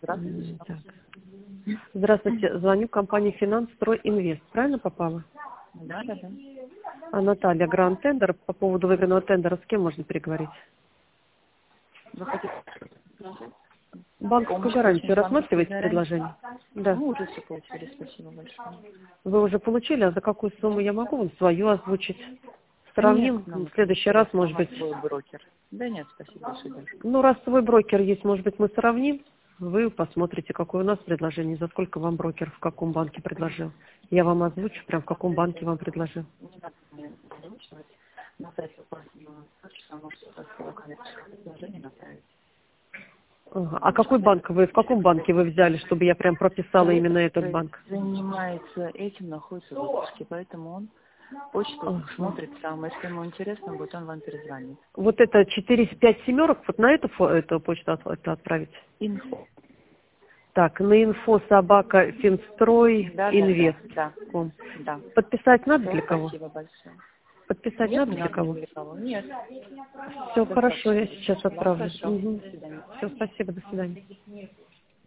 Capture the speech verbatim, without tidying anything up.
Здравствуйте. Так. Здравствуйте, звоню компании «Финанс Строй Инвест». Правильно попала? Да, да, да. А Наталья, Гранд Тендер. По поводу выигранного тендера с кем можно переговорить? Вы хотите Банковскую помощь гарантию получить банковской рассматриваете гарантии? предложение? Да. Мы уже все получили, спасибо большое. Вы уже получили, а за какую сумму я могу вам свою озвучить? Сравним. Нет, нам В это не следующий раз, интересно, у может нас быть. свой брокер. Да нет, спасибо большое, девушка. Ну, раз свой брокер есть, может быть, мы сравним. Вы посмотрите, какое у нас предложение, за сколько вам брокер в каком банке предложил. Я вам озвучу, прям в каком банке вам предложил. Не надо мне озвучивать. На сайте указано, что можете свое коммерческое предложение направить. Ага. А какой банк вы, в каком банке вы взяли, чтобы я прям прописала Человек, именно этот который банк? занимается этим, находится в отпуске, поэтому он почту Ага. смотрит сам. Если ему интересно будет, он вам перезвонит. Вот это четыре пять семерок, вот на эту, фо- эту почту от- это отправить? Инфо. Так, на инфо собака финстрой Да, да, да, инвест. да, да. Подписать надо Все, для кого? спасибо большое. Подписать Нет, надо не для надо ни кого? для кого. Нет. Все хорошо, Достаточно. я сейчас Да, отправлю. хорошо. Угу. До свидания. Все, спасибо, до свидания.